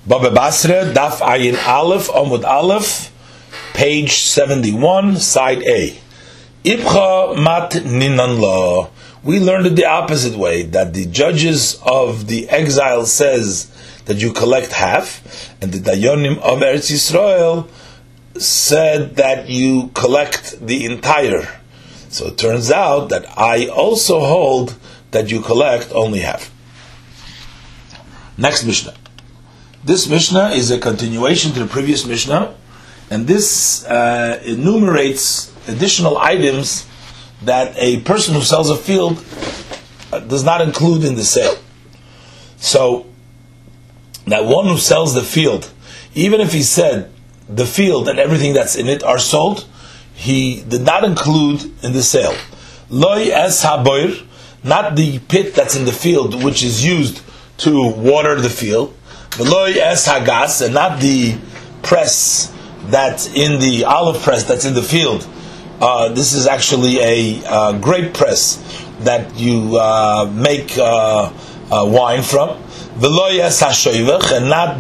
Baba Basra, Daf Ayin Aleph, Amud Aleph, page 71, side A. Ibcha mat ninan la. We learned it the opposite way, that the judges of the exile says that you collect half, and the Dayanim of Eretz Yisrael said that you collect the entire. So it turns out that I also hold that you collect only half. Next Mishnah. This Mishnah is a continuation to the previous Mishnah, and this enumerates additional items that a person who sells a field does not include in the sale. So, that one who sells the field, even if he said the field and everything that's in it are sold, he did not include in the sale. Loi es haboir, not the pit that's in the field which is used to water the field. V'loi es hagas, and not the press that's in the olive press that's in the field. This is actually a grape press that you make wine from. V'loi es hashoivach, and not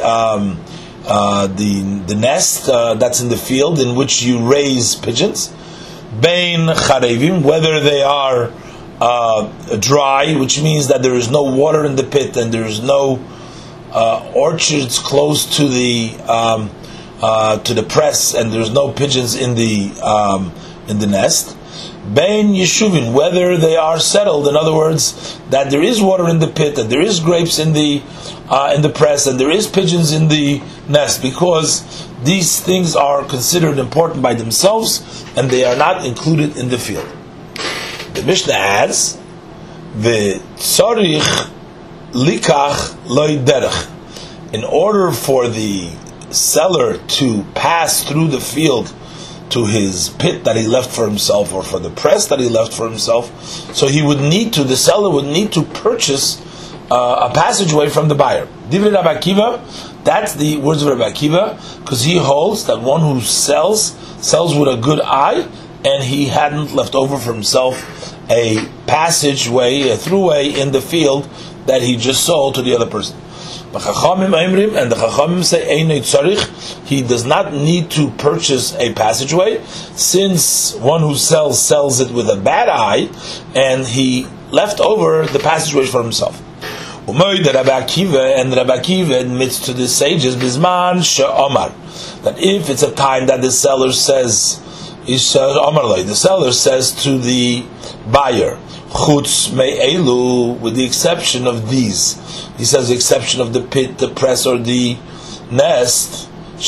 the nest that's in the field in which you raise pigeons. Bein charevim, whether they are dry, which means that there is no water in the pit and there is no orchards close to the press, and there's no pigeons in the nest. Bein yeshuvin, whether they are settled, in other words, that there is water in the pit, that there is grapes in the press, and there is pigeons in the nest, because these things are considered important by themselves, and they are not included in the field. The Mishnah adds, "V'tzorich likach loy derech." In order for the seller to pass through the field to his pit that he left for himself, or for the press that he left for himself, so the seller would need to purchase a passageway from the buyer. Divrei Rabbi Akiva, that's the words of Rabbi Akiva, because he holds that one who sells with a good eye, and he hadn't left over for himself a passageway, a throughway in the field that he just sold to the other person. And the Chachamim say, he does not need to purchase a passageway, since one who sells it with a bad eye, and he left over the passageway for himself. And Rabbi Akiva admits to the sages, Bizman she'omar, that if it's a time that the seller says, the seller says to the buyer, Chutz me'elu, with the exception of these. He says the exception of the pit, the press, or the nest.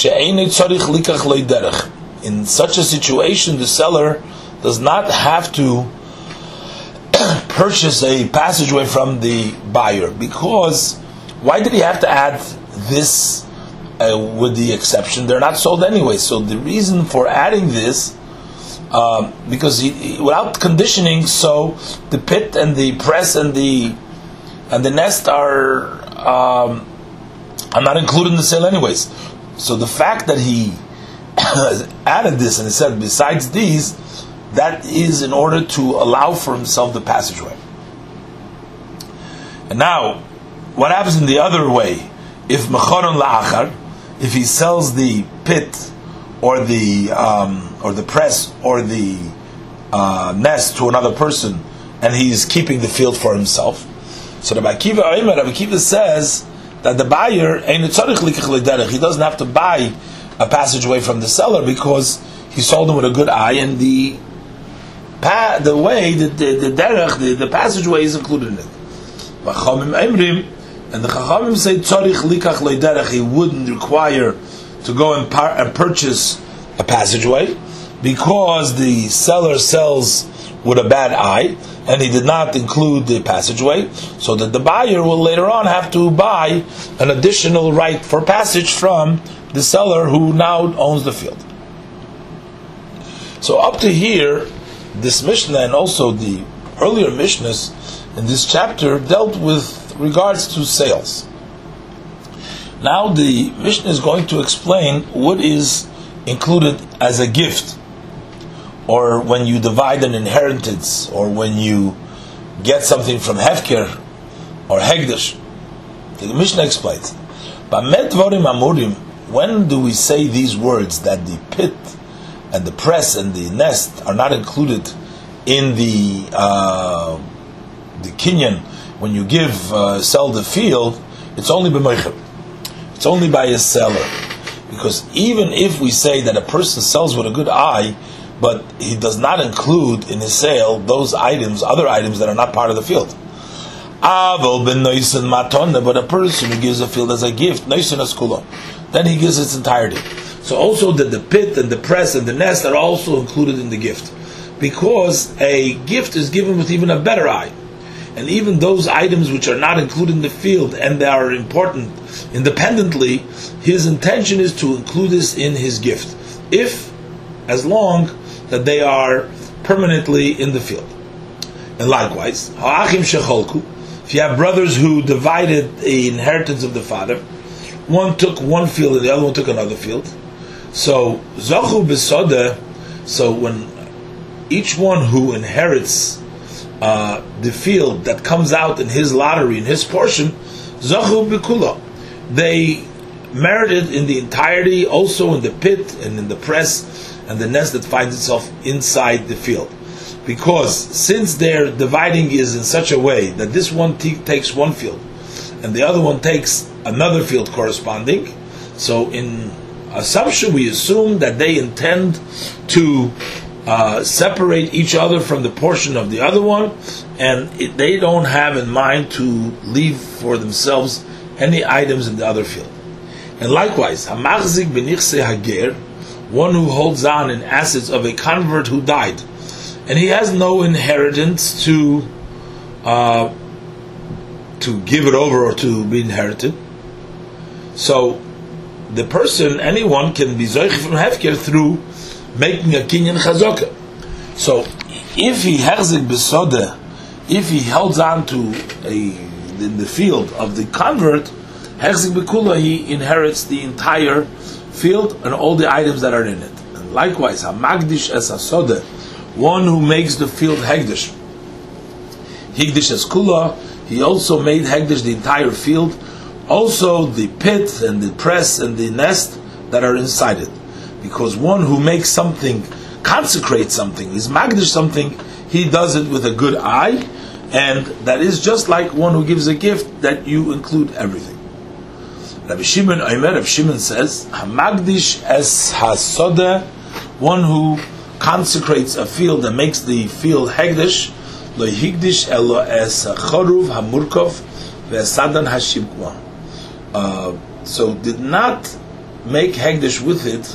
In such a situation, the seller does not have to purchase a passageway from the buyer. Because, why did he have to add this with the exception? They're not sold anyway. So the reason for adding this, because he, without conditioning, so the pit and the press and the nest are not included in the sale anyways. So the fact that he added this and he said besides these, that is in order to allow for himself the passageway. And now, what happens in the other way? If mechoron la'achar, if he sells the pit or the press or the nest to another person, and he's keeping the field for himself. So Rabbi Akiva says that the buyer he doesn't have to buy a passageway from the seller, because he sold him with a good eye, and the passageway is included in it. And the Chachamim say he wouldn't require to go and purchase a passageway, because the seller sells with a bad eye, and he did not include the passageway, so that the buyer will later on have to buy an additional right for passage from the seller who now owns the field. So up to here, this Mishnah and also the earlier Mishnahs in this chapter dealt with regards to sales. Now the Mishnah is going to explain what is included as a gift, or when you divide an inheritance, or when you get something from Hefker or Hegdish. The Mishnah explains, When do we say these words that the pit and the press and the nest are not included in the kinyan? When you sell the field, it's only b'moichel. It's only by a seller. Because even if we say that a person sells with a good eye, but he does not include in his sale those items, other items that are not part of the field. But a person who gives a field as a gift, then he gives its entirety. So also that the pit and the press and the nest are also included in the gift. Because a gift is given with even a better eye. And even those items which are not included in the field and they are important independently, his intention is to include this in his gift. As long that they are permanently in the field. And likewise, if you have brothers who divided the inheritance of the father, one took one field and the other one took another field. So zachu b'soda. So when each one who inherits the field that comes out in his lottery, in his portion, zachu b'kula, they merited in the entirety, also in the pit and in the press and the nest that finds itself inside the field. Because since their dividing is in such a way that this one takes one field and the other one takes another field corresponding, so in assumption we assume that they intend to separate each other from the portion of the other one, and they don't have in mind to leave for themselves any items in the other field. And likewise, hamachzik b'nichse hager, one who holds on in assets of a convert who died, and he has no inheritance to give it over or to be inherited. So the person, anyone, can be zoich from hefker through making a kinyan chazaka. So if he hechzik b'soda, if he holds on to in the field of the convert, hechzik b'kula, he inherits the entire field and all the items that are in it. And likewise, hamagdish es hasoda, one who makes the field hegdish, higdish es kula, he also made hegdish the entire field, also the pit and the press and the nest that are inside it. Because one who makes something, consecrates something, is magdish something, he does it with a good eye, and that is just like one who gives a gift, that you include everything. Rabbi Shimon says, hamagdish es hasoda, one who consecrates a field and makes the field hegdish, lo higdish elo es choruv hamurkov ve'sadan hashibkwa. So did not make hegdish with it,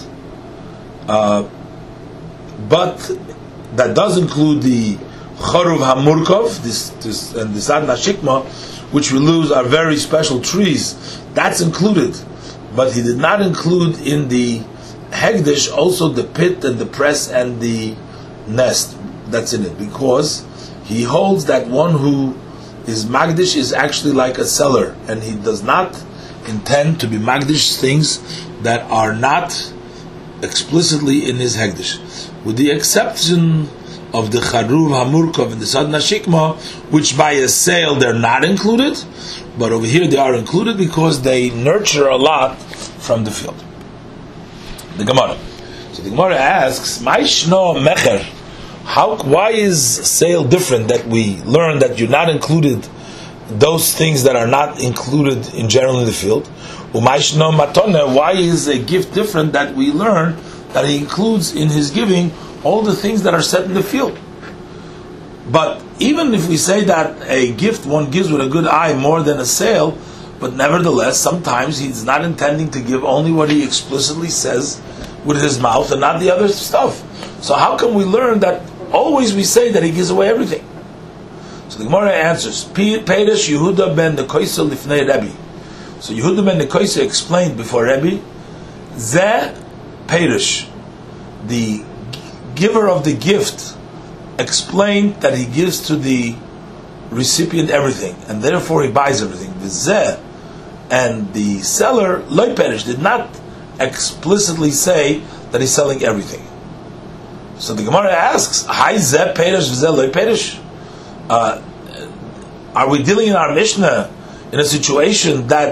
but that does include the choruv hamurkov, this and the sadan hashikma, which we lose are very special trees. That's included, but he did not include in the hegdish also the pit and the press and the nest that's in it, because he holds that one who is magdish is actually like a seller, and he does not intend to be magdish things that are not explicitly in his hegdish, with the exception of the charuv hamurkov and the sadna shikma, which by a sale they're not included, but over here they are included because they nurture a lot from the field. The Gemara. So the Gemara asks, "Ma'ishno mecher? Why is sale different? That we learn that you're not included those things that are not included in general in the field. U'ma'ishno matone? Why is a gift different? That we learn that he includes in his giving all the things that are set in the field. But even if we say that a gift one gives with a good eye more than a sale, but nevertheless, sometimes he's not intending to give only what he explicitly says with his mouth and not the other stuff. So how can we learn that always we say that he gives away everything? So the Gemara answers, Peirush Yehuda ben Nekoisa lifnei Rebbe. So Yehuda ben Nekoisa explained before Rebbe, Zeh Peirush, the giver of the gift, explained that he gives to the recipient everything, and therefore he buys everything. V'zeh, and the seller, loy perish, did not explicitly say that he's selling everything. So the Gemara asks, Hai zeh perish v'zeh loy perish? Are we dealing in our Mishnah in a situation that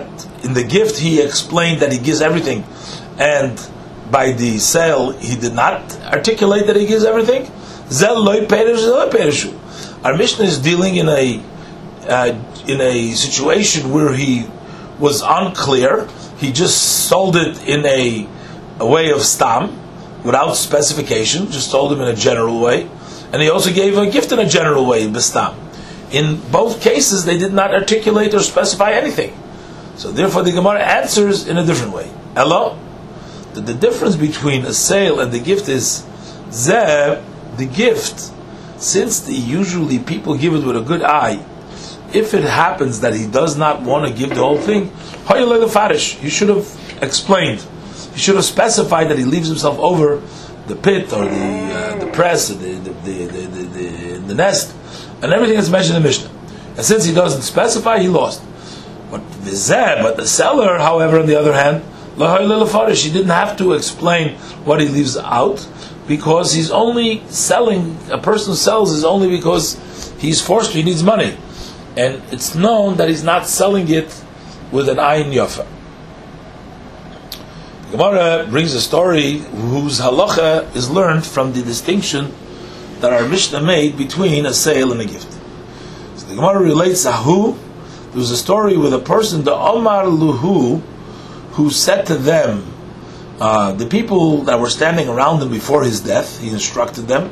in the gift he explained that he gives everything, and by the sale he did not articulate that he gives everything. Our Mishnah is dealing in a situation where he was unclear. He just sold it in a way of stam, without specification, just told him in a general way, and he also gave a gift in a general way, bestam. In both cases, they did not articulate or specify anything. So therefore the Gemara answers in a different way. Hello? The difference between a sale and the gift is, the gift, since usually people give it with a good eye, if it happens that he does not want to give the whole thing, you should have explained. He should have specified that he leaves himself over the pit or the press, or the nest, and everything that's mentioned in the Mishnah. And since he doesn't specify, he lost. But the seller, however, on the other hand, he didn't have to explain what he leaves out, because he's only selling. A person sells is only because he's forced to. He needs money, and it's known that he's not selling it with an ayin yafa. Gemara brings a story whose halacha is learned from the distinction that our Mishnah made between a sale and a gift. So the Gemara relates there was a story with a person, the Omar Luhu, who said to them, the people that were standing around him before his death, he instructed them,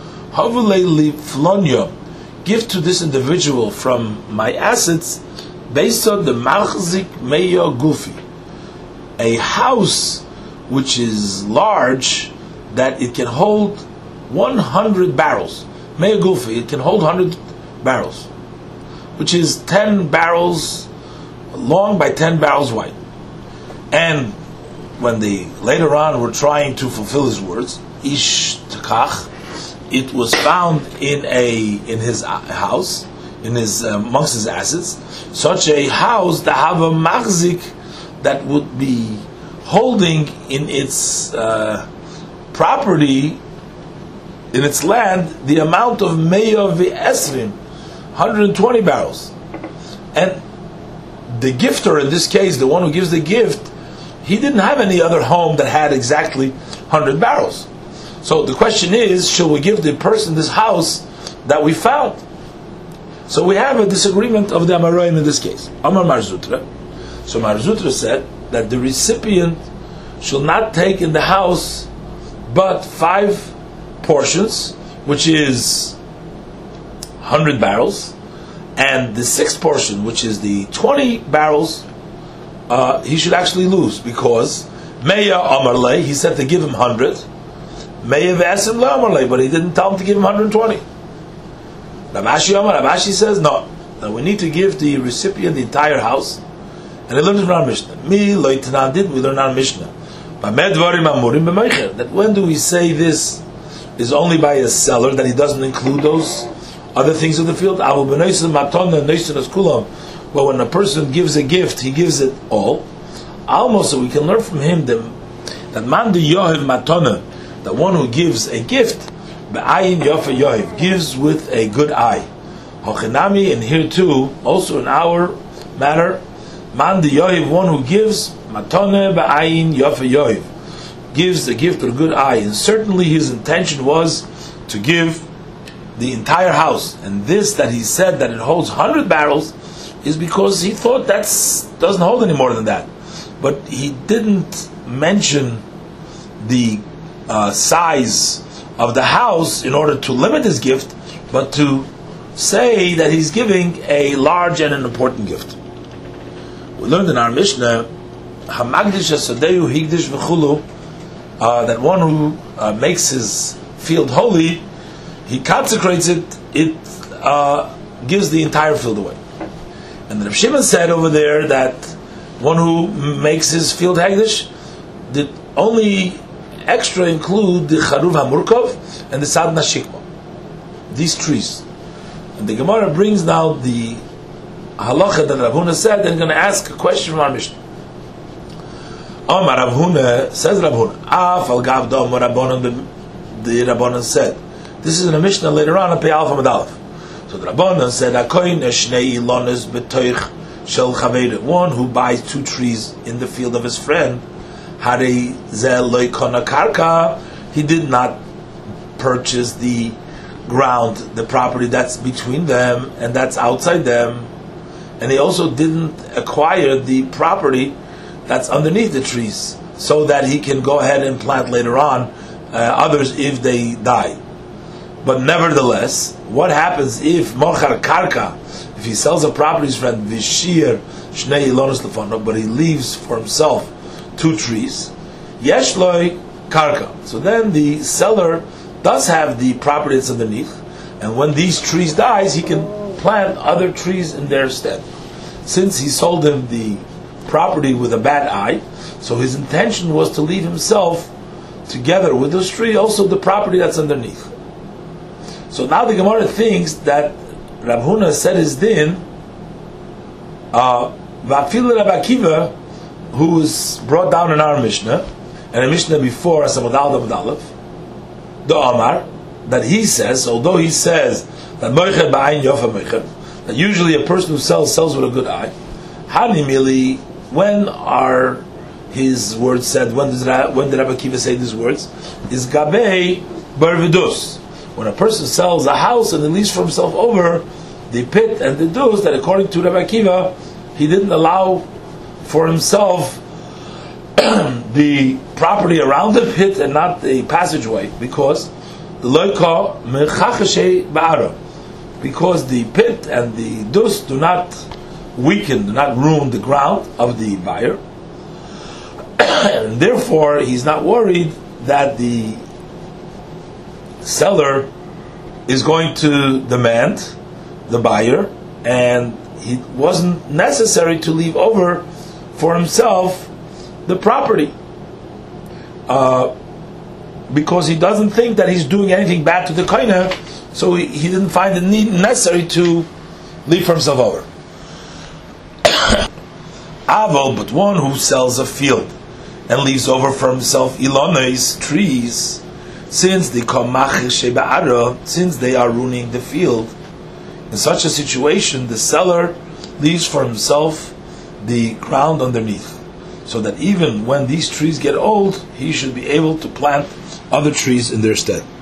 give to this individual from my assets, based on the Machzik Meya Gufi, a house which is large, that it can hold 100 barrels. Meya Gufi, it can hold 100 barrels, which is 10 barrels long by 10 barrels wide. And when they later on were trying to fulfill his words, Ish Takach, it was found in his house, amongst his assets, such a house that have a machzik that would be holding in its property, in its land, the amount of Meya V'Esrim, 120 barrels. And the gifter, in this case, the one who gives the gift, he didn't have any other home that had exactly 100 barrels. So the question is, shall we give the person this house that we found? So we have a disagreement of the Amoraim in this case. Amar Mar Zutra. So Mar Zutra said that the recipient shall not take in the house but 5 portions, which is 100 barrels, and the 6th portion, which is the 20 barrels, he should actually lose, because Meya Amarle, he said to give him 100, Meya V'Esim Le Amarle, but he didn't tell him to give him 120. Rabashi says no, that we need to give the recipient the entire house, and he learns from our Mishnah. We learn our Mishnah that when do we say this is only by a seller, that he doesn't include those other things of the field? Well, when a person gives a gift, he gives it all. Almost, so we can learn from him that man the yohiv matana, the one who gives a gift, be'ayin yofa yohiv, gives with a good eye. Hochinami, and here too, also in our matter, man the yohiv, one who gives matana be'ayin yofa yohiv, gives a gift with a good eye, and certainly his intention was to give the entire house. And this that he said that it holds 100 barrels is because he thought that doesn't hold any more than that. But he didn't mention the size of the house in order to limit his gift, but to say that he's giving a large and an important gift. We learned in our Mishnah, Hamagdish Asadeyu Higdish V'chulu, that one who makes his field holy, he consecrates it, it gives the entire field away. And Rav Shimon said over there that one who makes his field hagdish, did only extra include the Charuv HaMurkov and the Sadna Shikma, these trees. And the Gemara brings now the halacha that Rav Huna said, and going to ask a question from our Mishnah. Amar Rav Huna, says Rav Huna, Af al Gav Dom Rabbanon, the Rabbanon said. This is in a Mishnah later on, Pei Alpha Madalef. So the Rabbanon said, Akoin Eshnei Ilones Betoich Shel Chaveda, one who buys 2 trees in the field of his friend, Harei Ze Lo Kona Karka, he did not purchase the ground, the property that's between them and that's outside them, and he also didn't acquire the property that's underneath the trees, so that he can go ahead and plant later on others if they die. But nevertheless, what happens if Mochar Karka, if he sells a property to his friend, Vishir Shnei Ilonos Lefono, but he leaves for himself 2 trees, Yesh Loi Karka. So then the seller does have the property that's underneath, and when these trees dies, he can plant other trees in their stead. Since he sold him the property with a bad eye, so his intention was to leave himself together with those trees, also the property that's underneath. So now the Gemara thinks that Rav Huna said his din, Vafil Rav Akiva, who was brought down in our Mishnah, and a Mishnah before, Asamad Aleph, the Omar, that he says, although he says that Moicher Ba'ayin Yofa Moicher, that usually a person who sells with a good eye, Hani Mili, when are his words said? When did Rabbi Akiva say these words? Is Gabei Barvidus. When a person sells a house and he leaves for himself over the pit and the dus, that according to Rabbi Akiva, he didn't allow for himself the property around the pit and not the passageway, because the loika mechachashe ba'ara, because the pit and the dus do not weaken, do not ruin the ground of the buyer, and therefore he's not worried that the seller is going to demand the buyer, and it wasn't necessary to leave over for himself the property, because he doesn't think that he's doing anything bad to the koine, so he didn't find the need necessary to leave for himself over. Aval, but one who sells a field and leaves over for himself ilones, trees, since they are ruining the field, in such a situation the seller leaves for himself the ground underneath, so that even when these trees get old, he should be able to plant other trees in their stead.